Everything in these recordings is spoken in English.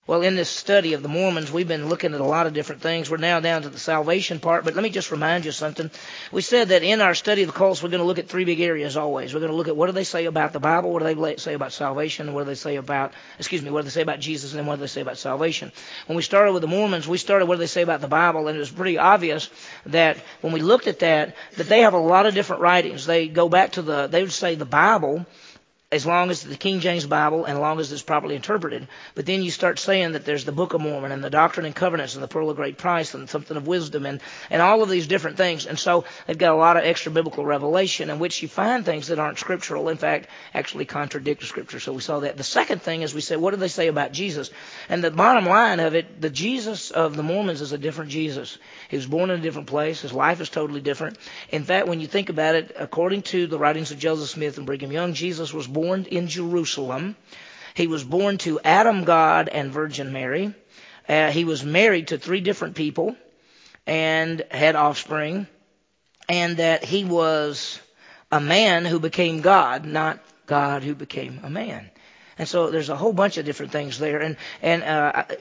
Well, in this study of the Mormons, we've been looking at a lot of different things. We're now down to the salvation part, but let me just remind you something. We said that in our study of the cults, we're going to look at three big areas always. We're going to look at what do they say about the Bible, what do they say about salvation, and what do they say about Jesus, and then what do they say about salvation. When we started with the Mormons, we started what do they say about the Bible, and it was pretty obvious that when we looked at that they have a lot of different writings. They go back to they would say the Bible, as long as the King James Bible and as long as it's properly interpreted. But then you start saying that there's the Book of Mormon and the Doctrine and Covenants and the Pearl of Great Price and something of wisdom and all of these different things. And so they've got a lot of extra biblical revelation in which you find things that aren't scriptural, in fact, actually contradict the Scripture. So we saw that. The second thing is we said, what do they say about Jesus? And the bottom line of it, the Jesus of the Mormons is a different Jesus. He was born in a different place. His life is totally different. In fact, when you think about it, according to the writings of Joseph Smith and Brigham Young, Jesus was born in Jerusalem. He was born to Adam, God, and Virgin Mary. He was married to 3 different people and had offspring. And that he was a man who became God, not God who became a man. And so there's a whole bunch of different things there. And let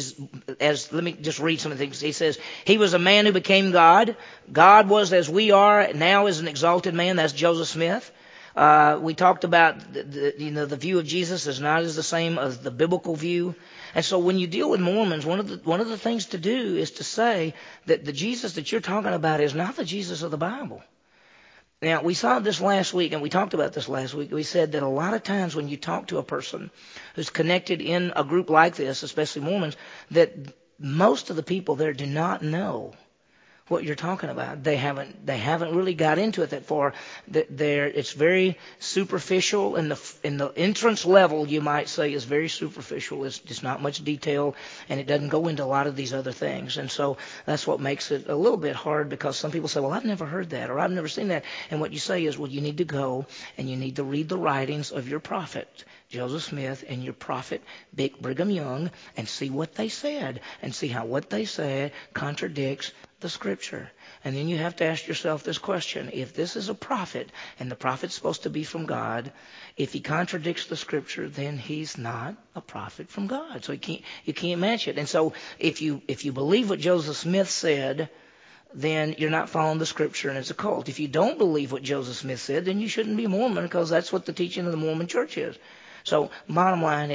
me just read some of the things. He says, he was a man who became God. God was as we are, now is an exalted man. That's Joseph Smith. We talked about the view of Jesus is not as the same as the biblical view. And so when you deal with Mormons, one of the things to do is to say that the Jesus that you're talking about is not the Jesus of the Bible. Now, we saw this last week, and we talked about this last week. We said that a lot of times when you talk to a person who's connected in a group like this, especially Mormons, that most of the people there do not know what you're talking about. They haven't really got into it that far. It's very superficial, and in the entrance level, you might say, is very superficial. It's just not much detail, and it doesn't go into a lot of these other things. And so that's what makes it a little bit hard, because some people say, well, I've never heard that, or I've never seen that. And what you say is, well, you need to go and you need to read the writings of your prophet, Joseph Smith, and your prophet, Brigham Young, and see what they said, and see how what they said contradicts the Scripture. And then you have to ask yourself this question. If this is a prophet, and the prophet's supposed to be from God, if he contradicts the Scripture, then he's not a prophet from God. So you can't match it. And so if you believe what Joseph Smith said, then you're not following the Scripture, and it's a cult. If you don't believe what Joseph Smith said, then you shouldn't be Mormon, because that's what the teaching of the Mormon Church is. So bottom line,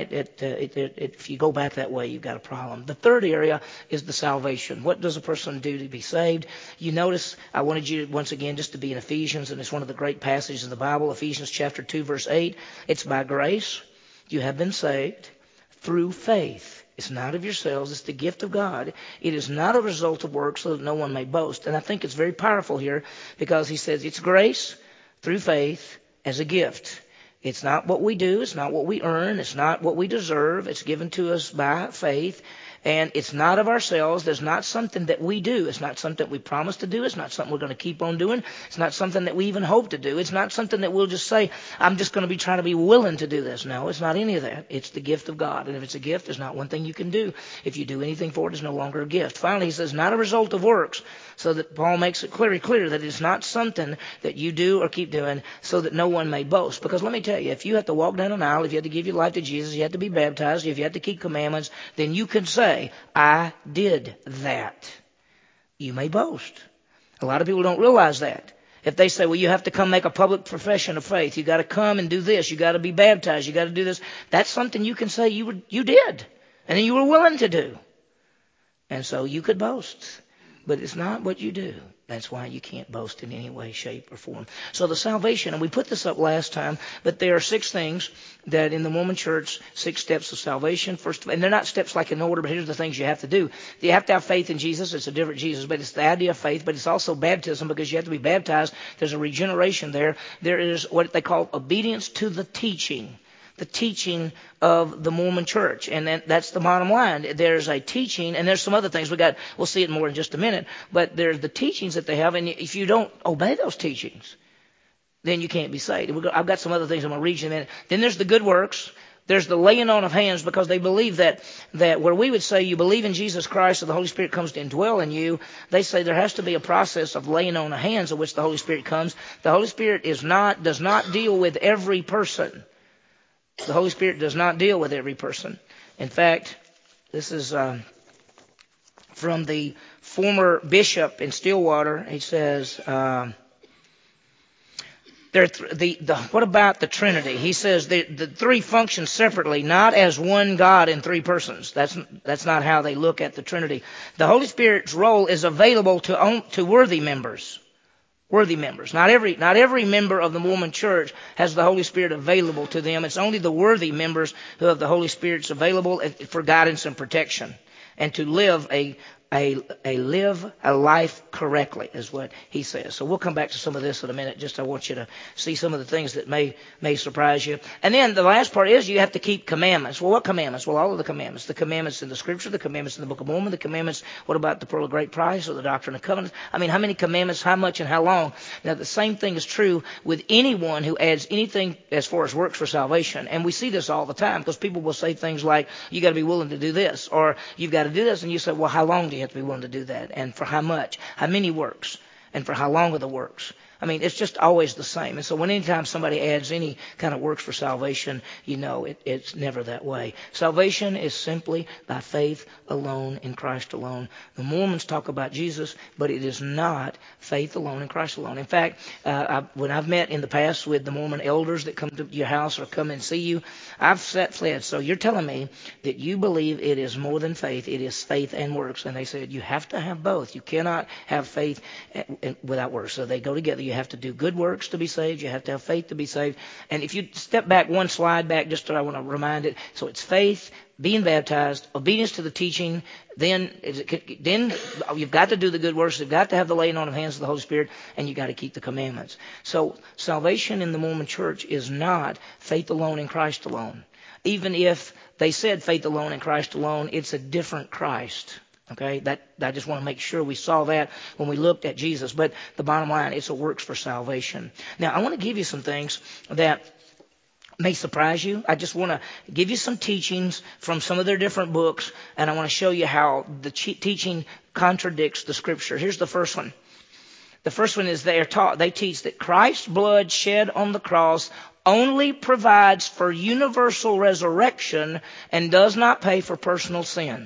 if you go back that way, you've got a problem. The third area is the salvation. What does a person do to be saved? You notice, I wanted you once again just to be in Ephesians, and it's one of the great passages in the Bible, Ephesians chapter 2, verse 8. It's by grace you have been saved through faith. It's not of yourselves. It's the gift of God. It is not a result of works, so that no one may boast. And I think it's very powerful here, because he says it's grace through faith as a gift. It's not what we do. It's not what we earn. It's not what we deserve. It's given to us by faith. And it's not of ourselves. There's not something that we do. It's not something we promise to do. It's not something we're going to keep on doing. It's not something that we even hope to do. It's not something that we'll just say, I'm just going to be trying to be willing to do this. No, it's not any of that. It's the gift of God. And if it's a gift, there's not one thing you can do. If you do anything for it, it's no longer a gift. Finally, he says, not a result of works. So that Paul makes it very clear that it's not something that you do or keep doing so that no one may boast. Because let me tell you, if you have to walk down an aisle, if you have to give your life to Jesus, you have to be baptized, if you have to keep commandments, then you can say, I did that. You may boast. A lot of people don't realize that. If they say, well, you have to come make a public profession of faith, you got to come and do this, you got to be baptized, you got to do this, that's something you can say you did, and then you were willing to do. And so you could boast. But it's not what you do. That's why you can't boast in any way, shape, or form. So the salvation, and we put this up last time, but there are 6 things that in the Mormon Church, 6 steps of salvation. First, and they're not steps like in order, but here's the things you have to do. You have to have faith in Jesus. It's a different Jesus, but it's the idea of faith, but it's also baptism, because you have to be baptized. There's a regeneration there. There is what they call obedience to the teaching of the Mormon Church. And that's the bottom line. There's a teaching, and there's some other things. We'll see it more in just a minute. But there's the teachings that they have, and if you don't obey those teachings, then you can't be saved. I've got some other things I'm going to read you in a minute. Then there's the good works. There's the laying on of hands, because they believe that where we would say you believe in Jesus Christ and the Holy Spirit comes to indwell in you, they say there has to be a process of laying on of hands in which the Holy Spirit comes. The Holy Spirit does not deal with every person. The Holy Spirit does not deal with every person. In fact, This is from the former bishop in Stillwater. He says, what about the Trinity? He says the three function separately, not as one God in three persons. That's not how they look at the Trinity. The Holy Spirit's role is available to worthy members. Worthy members. Not every member of the Mormon Church has the Holy Spirit available to them. It's only the worthy members who have the Holy Spirit's available for guidance and protection, and to live a life correctly, is what he says. So we'll come back to some of this in a minute. Just I want you to see some of the things that may surprise you. And then the last part is you have to keep commandments. Well, what commandments? Well, all of the commandments. The commandments in the Scripture, the commandments in the Book of Mormon, the commandments, what about the Pearl of Great Price or the Doctrine of Covenants? I mean, how many commandments, how much, and how long? Now, the same thing is true with anyone who adds anything as far as works for salvation. And we see this all the time because people will say things like, you got to be willing to do this, or you've got to do this. And you say, well, how long do you have to be willing to do that? And for how much? How many works? And for how long are the works? I mean, it's just always the same. And so when anytime somebody adds any kind of works for salvation, you know it's never that way. Salvation is simply by faith alone in Christ alone. The Mormons talk about Jesus, but it is not faith alone in Christ alone. In fact, when I've met in the past with the Mormon elders that come to your house or come and see you, I've fled. So you're telling me that you believe it is more than faith. It is faith and works. And they said, you have to have both. You cannot have faith without works. So they go together. You have to do good works to be saved. You have to have faith to be saved. And if you step back one slide back, just so I want to remind it. So it's faith, being baptized, obedience to the teaching. Then you've got to do the good works. You've got to have the laying on of hands of the Holy Spirit, and you've got to keep the commandments. So salvation in the Mormon Church is not faith alone in Christ alone. Even if they said faith alone in Christ alone, it's a different Christ. Okay, I just want to make sure we saw that when we looked at Jesus. But the bottom line, it's a works for salvation. Now, I want to give you some things that may surprise you. I just want to give you some teachings from some of their different books, and I want to show you how the teaching contradicts the Scripture. Here's the first one. The first one is they teach that Christ's blood shed on the cross only provides for universal resurrection and does not pay for personal sin.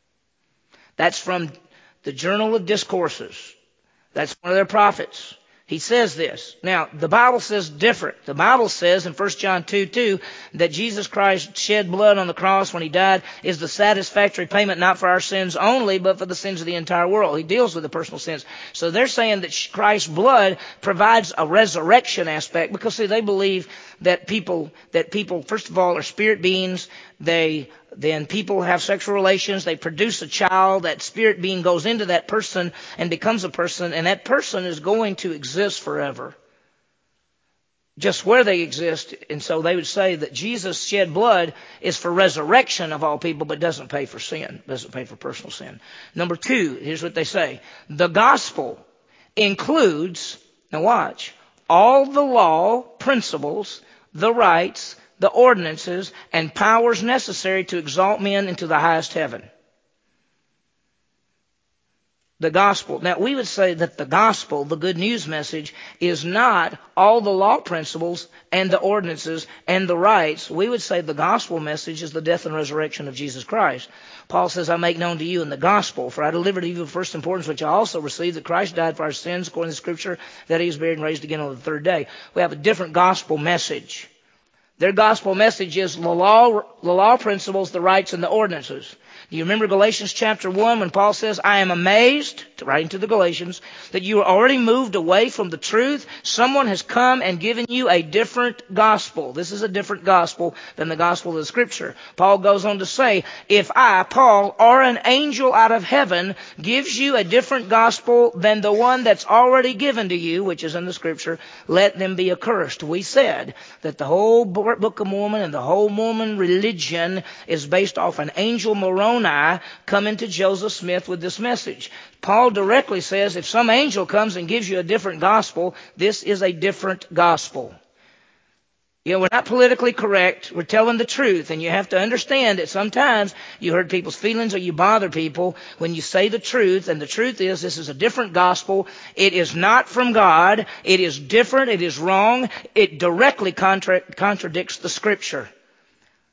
That's from the Journal of Discourses. That's one of their prophets. He says this. Now, the Bible says different. The Bible says in 1 John 2:2 that Jesus Christ shed blood on the cross when he died is the satisfactory payment not for our sins only, but for the sins of the entire world. He deals with the personal sins. So they're saying that Christ's blood provides a resurrection aspect because, see, they believe that people, first of all, are spirit beings. Then people have sexual relations. They produce a child. That spirit being goes into that person and becomes a person, and that person is going to exist forever, just where they exist. And so they would say that Jesus shed blood is for resurrection of all people, but doesn't pay for sin, doesn't pay for personal sin. Number two, here's what they say. The gospel includes, now watch, all the law, principles, the rights, the ordinances, and powers necessary to exalt men into the highest heaven. The gospel. Now, we would say that the gospel, the good news message, is not all the law principles and the ordinances and the rights. We would say the gospel message is the death and resurrection of Jesus Christ. Paul says, I make known to you in the gospel, for I delivered to you of first importance, which I also received, that Christ died for our sins, according to the Scripture, that he was buried and raised again on the third day. We have a different gospel message. Their gospel message is the law principles, the rights, and the ordinances. Do you remember Galatians chapter 1 when Paul says, I am amazed, writing to the Galatians, that you are already moved away from the truth. Someone has come and given you a different gospel. This is a different gospel than the gospel of the Scripture. Paul goes on to say, if I, Paul, or an angel out of heaven gives you a different gospel than the one that's already given to you, which is in the Scripture, let them be accursed. We said that the whole Book of Mormon and the whole Mormon religion is based off an angel Moroni coming to Joseph Smith with this message. Paul directly says if some angel comes and gives you a different gospel, this is a different gospel. You know, we're not politically correct. We're telling the truth. And you have to understand that sometimes you hurt people's feelings or you bother people when you say the truth. And the truth is this is a different gospel. It is not from God. It is different. It is wrong. It directly contradicts the Scripture.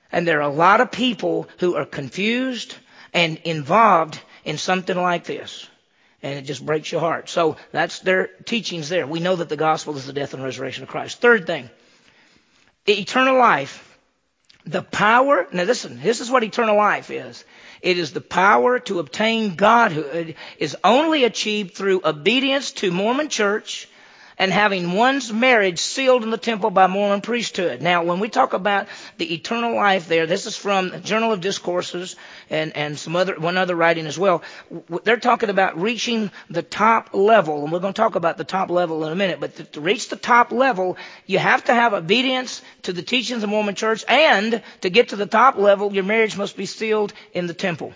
And there are a lot of people who are confused and involved in something like this. And it just breaks your heart. So that's their teachings there. We know that the gospel is the death and resurrection of Christ. Third thing, eternal life. The power, now listen, this is what eternal life is. It is the power to obtain Godhood is only achieved through obedience to Mormon church and having one's marriage sealed in the temple by Mormon priesthood. Now, when we talk about the eternal life there, this is from Journal of Discourses and one other writing as well. They're talking about reaching the top level, and we're going to talk about the top level in a minute. But to reach the top level, you have to have obedience to the teachings of the Mormon church, and to get to the top level, your marriage must be sealed in the temple.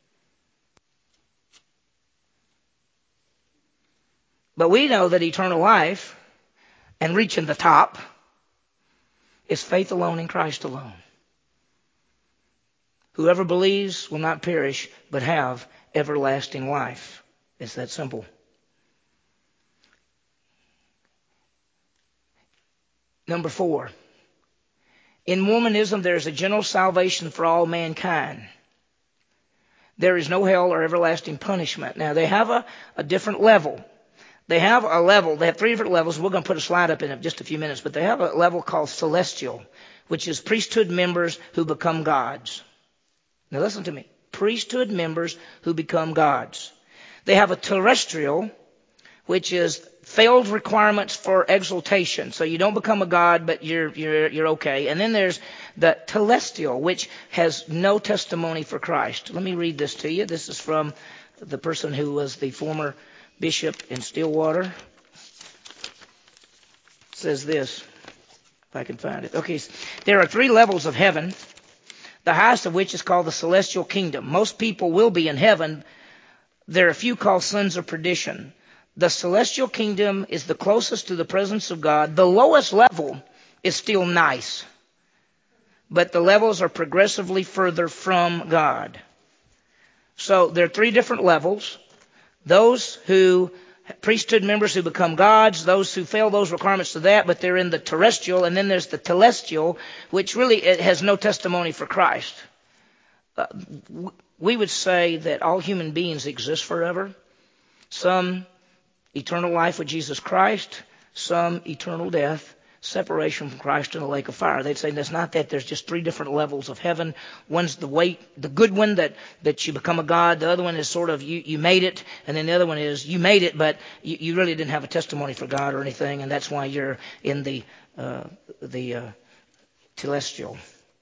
But we know that eternal life and reaching the top is faith alone in Christ alone. Whoever believes will not perish, but have everlasting life. It's that simple. Number 4. In Mormonism, there is a general salvation for all mankind. There is no hell or everlasting punishment. Now, they have a different level. They have a level, they have 3 different levels. We're going to put a slide up in just a few minutes, but they have a level called celestial, which is priesthood members who become gods. Now listen to me. Priesthood members who become gods. They have a terrestrial, which is failed requirements for exaltation. So you don't become a god, but you're okay. And then there's the telestial, which has no testimony for Christ. Let me read this to you. This is from the person who was the former bishop in Stillwater. It says this, if I can find it. Okay, there are 3 levels of heaven, the highest of which is called the celestial kingdom. Most people will be in heaven. There are a few called sons of perdition. The celestial kingdom is the closest to the presence of God. The lowest level is still nice, but the levels are progressively further from God. So there are 3 different levels. Those who, priesthood members who become gods, those who fail those requirements to that, but they're in the terrestrial, and then there's the telestial, which really it has no testimony for Christ. We would say that all human beings exist forever. Some eternal life with Jesus Christ, some eternal death, separation from Christ in a lake of fire. They'd say that's not that. There's just 3 different levels of heaven. One's the good one that you become a god. The other one is sort of you made it. And then the other one is you made it, but you really didn't have a testimony for God or anything. And that's why you're in the telestial.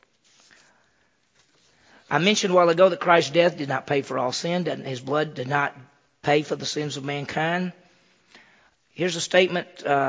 I mentioned a while ago that Christ's death did not pay for all sin, and his blood did not pay for the sins of mankind. Here's a statement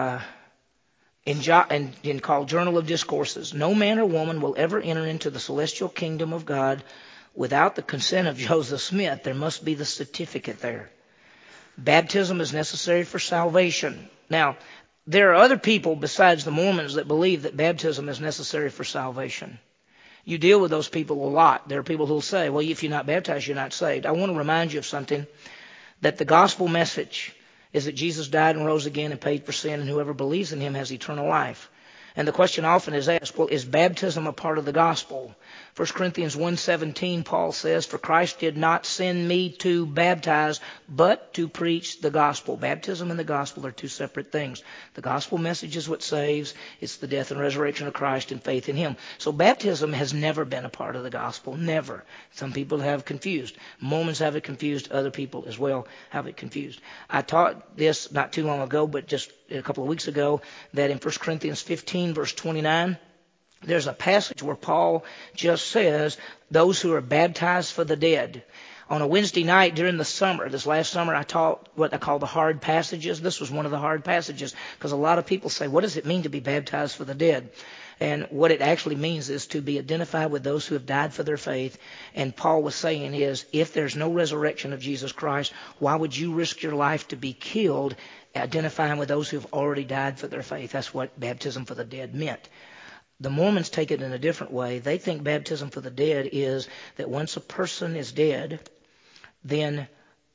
in called Journal of Discourses. No man or woman will ever enter into the celestial kingdom of God without the consent of Joseph Smith. There must be the certificate there. Baptism is necessary for salvation. Now, there are other people besides the Mormons that believe that baptism is necessary for salvation. You deal with those people a lot. There are people who will say, well, if you're not baptized, you're not saved. I want to remind you of something, that the gospel message is that Jesus died and rose again and paid for sin, and whoever believes in him has eternal life. And the question often is asked, well, is baptism a part of the gospel? 1 Corinthians 1:17, Paul says, for Christ did not send me to baptize, but to preach the gospel. Baptism and the gospel are 2 separate things. The gospel message is what saves. It's the death and resurrection of Christ and faith in him. So baptism has never been a part of the gospel. Never. Some people have confused. Mormons have it confused. Other people as well have it confused. I taught this not too long ago, but just a couple of weeks ago, that in 1 Corinthians 15, verse 29, there's a passage where Paul just says, those who are baptized for the dead. On a Wednesday night during the summer, this last summer, I taught what I call the hard passages. This was one of the hard passages because a lot of people say, what does it mean to be baptized for the dead? And what it actually means is to be identified with those who have died for their faith. And Paul was saying is, if there's no resurrection of Jesus Christ, why would you risk your life to be killed identifying with those who have already died for their faith? That's what baptism for the dead meant. The Mormons take it in a different way. They think baptism for the dead is that once a person is dead, then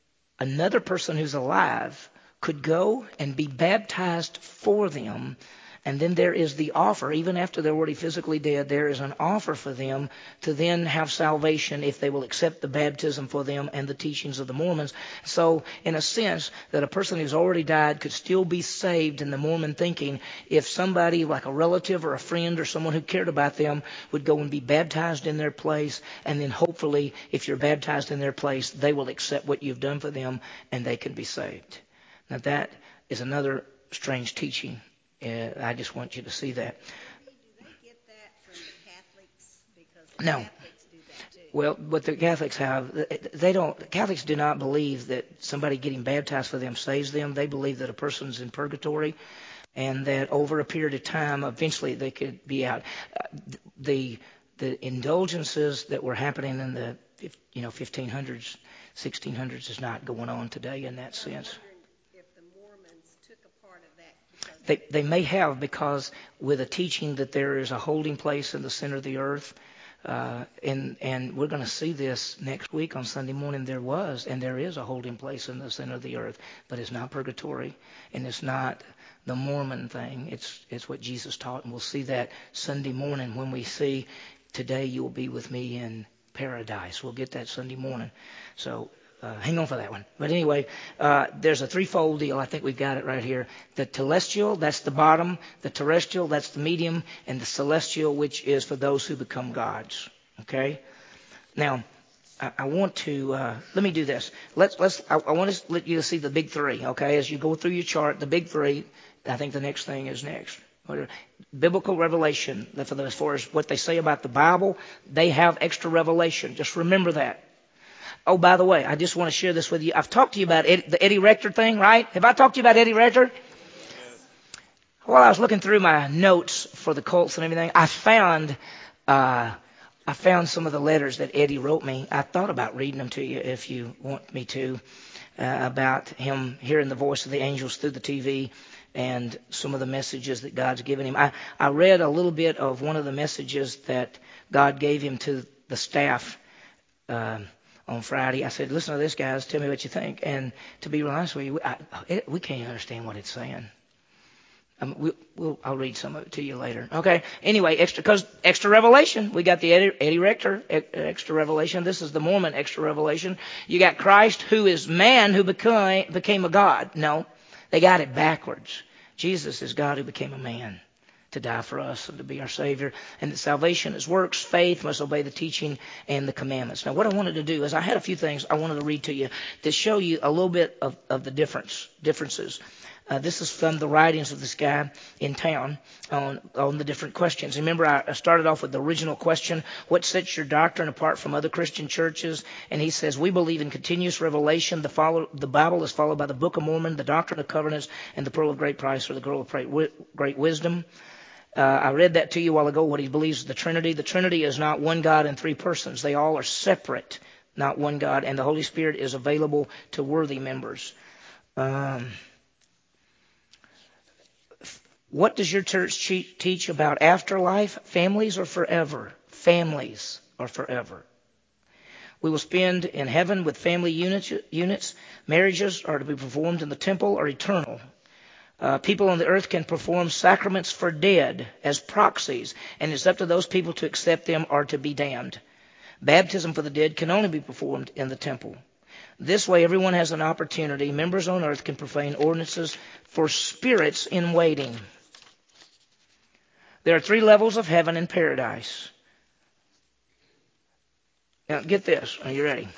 another person who's alive could go and be baptized for them, And then there is the offer, even after they're already physically dead, there is an offer for them to then have salvation if they will accept the baptism for them and the teachings of the Mormons. So, in a sense, that a person who's already died could still be saved in the Mormon thinking if somebody like a relative or a friend or someone who cared about them would go and be baptized in their place, and then hopefully, if you're baptized in their place, they will accept what you've done for them and they can be saved. Now, that is another strange teaching. I just want you to see that. Do they get that from the Catholics? Because the No. Catholics do that too. Well, what the Catholics have, they don't. Catholics do not believe that somebody getting baptized for them saves them. They believe that a person's in purgatory, and that over a period of time, eventually they could be out. The indulgences that were happening in the 1500s, 1600s is not going on today in that sense. If the Mormons took a part of that, because They may have, because with a teaching that there is a holding place in the center of the earth, and we're going to see this next week on Sunday morning. There was and there is a holding place in the center of the earth, but it's not purgatory, and it's not the Mormon thing. It's what Jesus taught, and we'll see that Sunday morning when we see today you will be with me in paradise. We'll get that Sunday morning. So hang on for that one. But anyway, there's a threefold deal. I think we've got it right here. The telestial, that's the bottom. The terrestrial, that's the medium. And the celestial, which is for those who become gods. Okay? Now, I want to, let me do this. I want to let you see the big three. Okay? As you go through your chart, the big three, I think the next thing is next. Biblical revelation. As far as what they say about the Bible, they have extra revelation. Just remember that. Oh, by the way, I just want to share this with you. I've talked to you about the Eddie Rector thing, right? Have I talked to you about Eddie Rector? While I was looking through my notes for the cults and everything, I found some of the letters that Eddie wrote me. I thought about reading them to you if you want me to, about him hearing the voice of the angels through the TV and some of the messages that God's given him. I read a little bit of one of the messages that God gave him to the staff on Friday. I said, listen to this, guys. Tell me what you think. And to be honest with you, we can't understand what it's saying. I'll read some of it to you later. Okay. Anyway, extra revelation. We got the Eddie Rector extra revelation. This is the Mormon extra revelation. You got Christ, who is man, who became a God. No, they got it backwards. Jesus is God who became a man to die for us and to be our Savior. And that salvation is works. Faith must obey the teaching and the commandments. Now, what I wanted to do is I had a few things I wanted to read to you to show you a little bit of the differences. This is from the writings of this guy in town on the different questions. Remember, I started off with the original question, what sets your doctrine apart from other Christian churches? And he says, we believe in continuous revelation. The Bible is followed by the Book of Mormon, the Doctrine of Covenants, and the Pearl of Great Price, or the Girl of Great Wisdom. I read that to you a while ago, what he believes is the Trinity. The Trinity is not one God in three persons. They all are separate, not one God. And the Holy Spirit is available to worthy members. What does your church teach about afterlife? Families or forever? Families or forever. We will spend in heaven with family units. Marriages are to be performed in the temple or eternal. People on the earth can perform sacraments for dead as proxies, and it's up to those people to accept them or to be damned. Baptism for the dead can only be performed in the temple. This way, everyone has an opportunity. Members on earth can profane ordinances for spirits in waiting. There are 3 levels of heaven and paradise. Now, get this. Are you ready?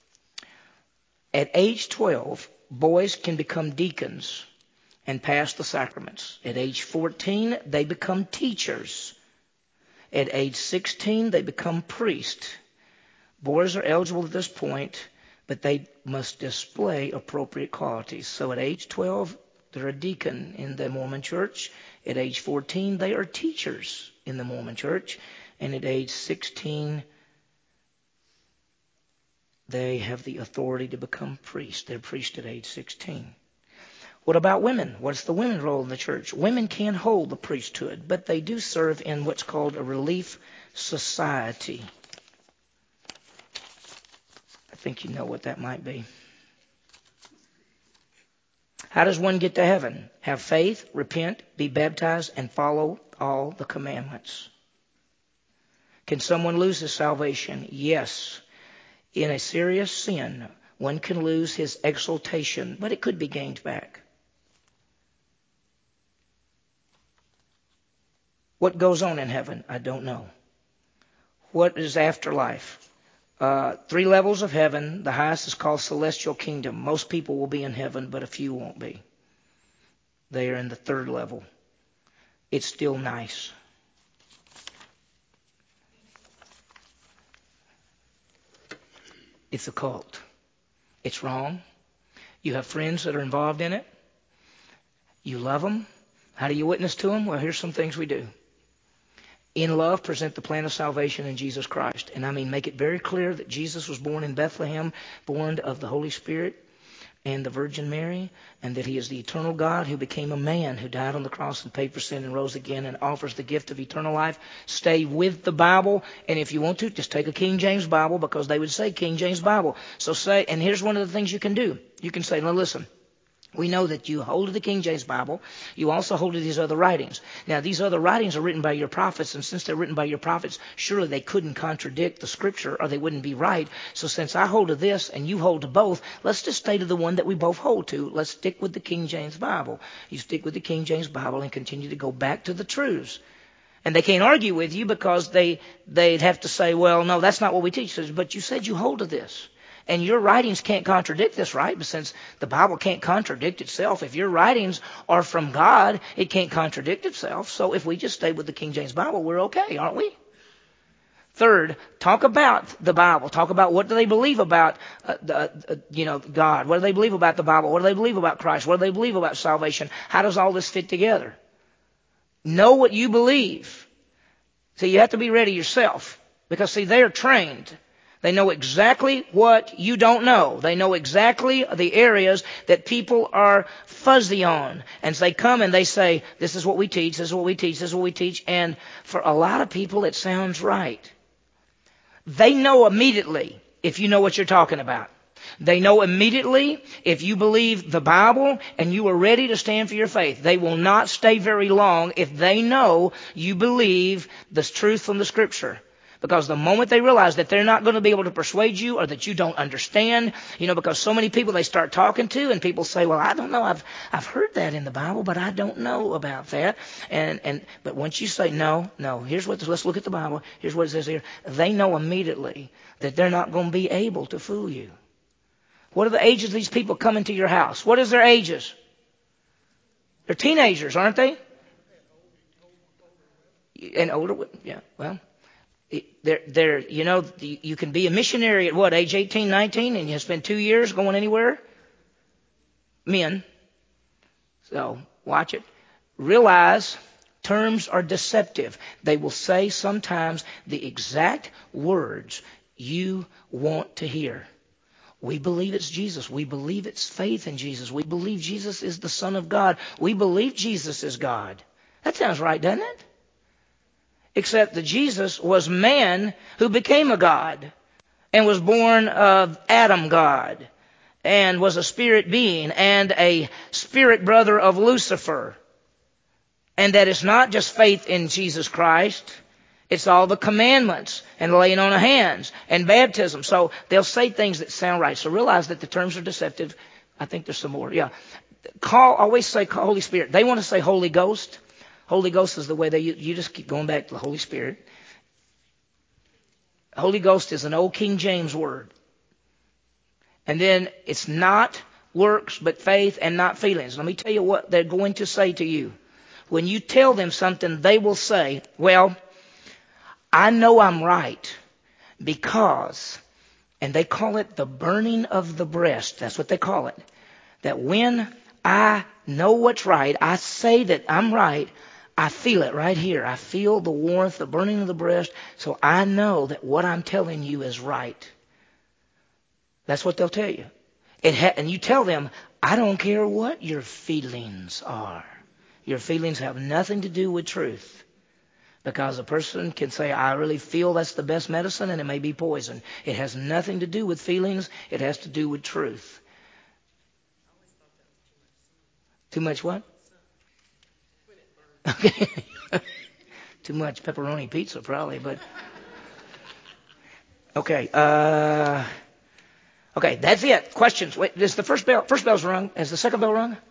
At age 12, boys can become deacons and pass the sacraments. At age 14, they become teachers. At age 16, they become priests. Boys are eligible at this point, but they must display appropriate qualities. So at age 12, they're a deacon in the Mormon church. At age 14, they are teachers in the Mormon church. And at age 16, they have the authority to become priests. They're priests at age 16. What about women? What's the women's role in the church? Women can hold the priesthood, but they do serve in what's called a relief society. I think you know what that might be. How does one get to heaven? Have faith, repent, be baptized, and follow all the commandments. Can someone lose his salvation? Yes. In a serious sin, one can lose his exaltation, but it could be gained back. What goes on in heaven? I don't know. What is afterlife? 3 levels of heaven. The highest is called celestial kingdom. Most people will be in heaven, but a few won't be. They are in the 3rd level. It's still nice. It's a cult. It's wrong. You have friends that are involved in it. You love them. How do you witness to them? Well, here's some things we do. In love, present the plan of salvation in Jesus Christ. And I mean, make it very clear that Jesus was born in Bethlehem, born of the Holy Spirit and the Virgin Mary, and that he is the eternal God who became a man, who died on the cross and paid for sin and rose again and offers the gift of eternal life. Stay with the Bible, and if you want to, just take a King James Bible, because they would say King James Bible. So say, and here's one of the things you can do. You can say, now listen, we know that you hold to the King James Bible. You also hold to these other writings. Now, these other writings are written by your prophets, and since they're written by your prophets, surely they couldn't contradict the Scripture, or they wouldn't be right. So since I hold to this and you hold to both, let's just stay to the one that we both hold to. Let's stick with the King James Bible. You stick with the King James Bible and continue to go back to the truths. And they can't argue with you, because they'd have to say, well, no, that's not what we teach. But you said you hold to this. And your writings can't contradict this, right? But since the Bible can't contradict itself, if your writings are from God, it can't contradict itself. So if we just stay with the King James Bible, we're okay, aren't we? Third, talk about the Bible. Talk about what do they believe about God. What do they believe about the Bible? What do they believe about Christ? What do they believe about salvation? How does all this fit together? Know what you believe. So you have to be ready yourself, because see, they are trained. They know exactly what you don't know. They know exactly the areas that people are fuzzy on. And so they come and they say, this is what we teach, this is what we teach, this is what we teach. And for a lot of people, it sounds right. They know immediately if you know what you're talking about. They know immediately if you believe the Bible and you are ready to stand for your faith. They will not stay very long if they know you believe the truth from the Scripture. Because the moment they realize that they're not going to be able to persuade you, or that you don't understand, because so many people they start talking to, and people say, well, I don't know, I've heard that in the Bible, but I don't know about that. But once you say, no, let's look at the Bible, here's what it says here, they know immediately that they're not going to be able to fool you. What are the ages of these people coming to your house? What is their ages? They're teenagers, aren't they? And older, yeah, well. You can be a missionary at what, age 18, 19, and you spend 2 years going anywhere? Men. So, watch it. Realize terms are deceptive. They will say sometimes the exact words you want to hear. We believe it's Jesus. We believe it's faith in Jesus. We believe Jesus is the Son of God. We believe Jesus is God. That sounds right, doesn't it? Except that Jesus was man who became a God, and was born of Adam God, and was a spirit being and a spirit brother of Lucifer. And that it's not just faith in Jesus Christ. It's all the commandments and laying on of hands and baptism. So they'll say things that sound right. So realize that the terms are deceptive. I think there's some more. Yeah. Always say Holy Spirit. They want to say Holy Ghost. Holy Ghost is the way you just keep going back to the Holy Spirit. Holy Ghost is an old King James word. And then it's not works but faith, and not feelings. Let me tell you what they're going to say to you. When you tell them something, they will say, well, I know I'm right because, and they call it the burning of the breast. That's what they call it. That when I know what's right, I say that I'm right, I feel it right here. I feel the warmth, the burning of the breast. So I know that what I'm telling you is right. That's what they'll tell you. And you tell them, I don't care what your feelings are. Your feelings have nothing to do with truth. Because a person can say, I really feel that's the best medicine, and it may be poison. It has nothing to do with feelings. It has to do with truth. Too much what? Okay. Too much pepperoni pizza probably, but okay. Okay, that's it. Questions? Wait, is the first bell? First bell's rung. Is the second bell rung?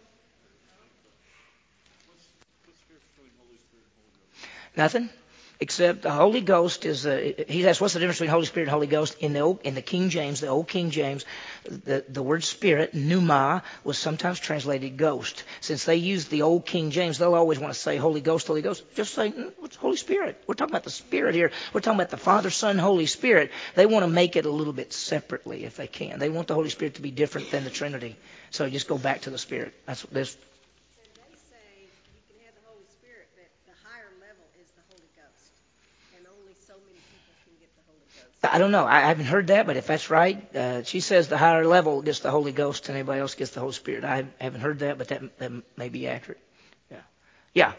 Nothing, except the Holy Ghost is. He asked, "What's the difference between Holy Spirit and Holy Ghost?" In the King James, the old King James, the word Spirit, pneuma, was sometimes translated ghost. Since they use the old King James, they'll always want to say Holy Ghost, Holy Ghost. Just say what's Holy Spirit. We're talking about the Spirit here. We're talking about the Father, Son, Holy Spirit. They want to make it a little bit separately if they can. They want the Holy Spirit to be different than the Trinity. So just go back to the Spirit. That's what this. And they say you can have the Holy Spirit, but the higher level is the Holy Ghost. And only so many people can get the Holy Ghost. I don't know. I haven't heard that, but if that's right, she says the higher level gets the Holy Ghost and anybody else gets the Holy Spirit. I haven't heard that, but that may be accurate. Yeah. Yeah.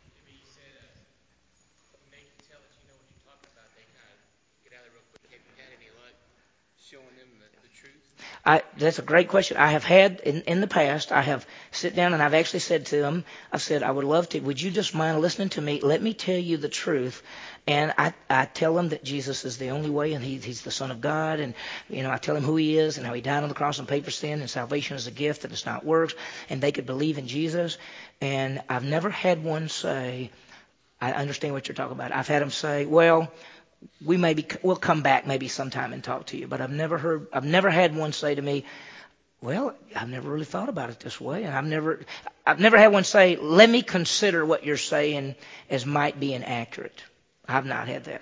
That's a great question. I have had in the past, I have sit down and I've actually said to them, I've said, I would love to, would you just mind listening to me? Let me tell you the truth. And I tell them that Jesus is the only way and he's the Son of God. And, I tell them who he is and how he died on the cross and paid for sin and salvation is a gift and it's not works. And they could believe in Jesus. And I've never had one say, I understand what you're talking about. I've had them say, well, we'll come back maybe sometime and talk to you. But I've never had one say to me, well, I've never really thought about it this way. And I've never had one say, let me consider what you're saying as might be inaccurate. I've not had that.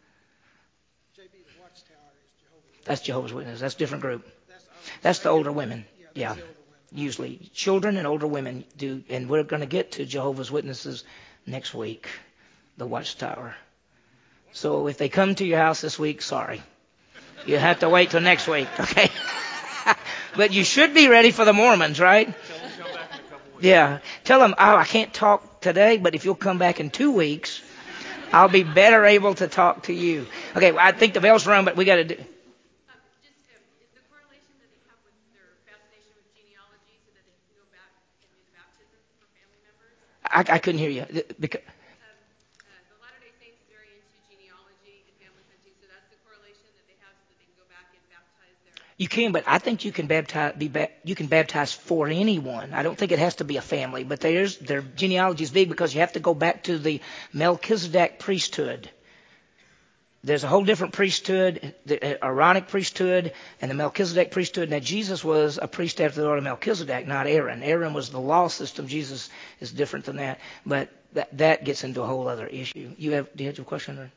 That's Jehovah's Witnesses. That's a different group. That's the older women. Yeah. Usually children and older women do. And we're going to get to Jehovah's Witnesses next week, the Watchtower. So if they come to your house this week, sorry. You have to wait till next week, okay? But you should be ready for the Mormons, right? Yeah. Tell them, I can't talk today, but if you'll come back in 2 weeks, I'll be better able to talk to you. Okay, well, I think the bell's rung, but we got to do... Is the correlation that they have with their fascination with genealogy so that they can go back and do the baptism for family members? I couldn't hear you. Because... The Latter-day Saints are very into genealogy and family hunting, so that's the correlation that they have so that they can go back and baptize their... You can, but I think you can baptize for anyone. I don't think it has to be a family, but their genealogy is big because you have to go back to the Melchizedek priesthood. There's a whole different priesthood, the Aaronic priesthood and the Melchizedek priesthood. Now, Jesus was a priest after the order of Melchizedek, not Aaron. Aaron was the law system. Jesus is different than that. But that gets into a whole other issue. Do you have a question? Or?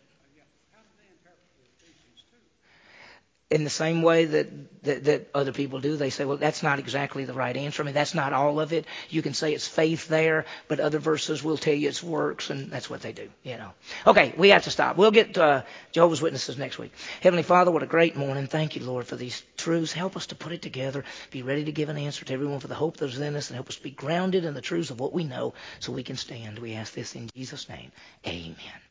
In the same way that other people do, they say, well, that's not exactly the right answer. I mean, that's not all of it. You can say it's faith there, but other verses will tell you it's works, and that's what they do, Okay, we have to stop. We'll get Jehovah's Witnesses next week. Heavenly Father, what a great morning. Thank you, Lord, for these truths. Help us to put it together, be ready to give an answer to everyone for the hope that is in us, and help us be grounded in the truths of what we know so we can stand. We ask this in Jesus' name. Amen.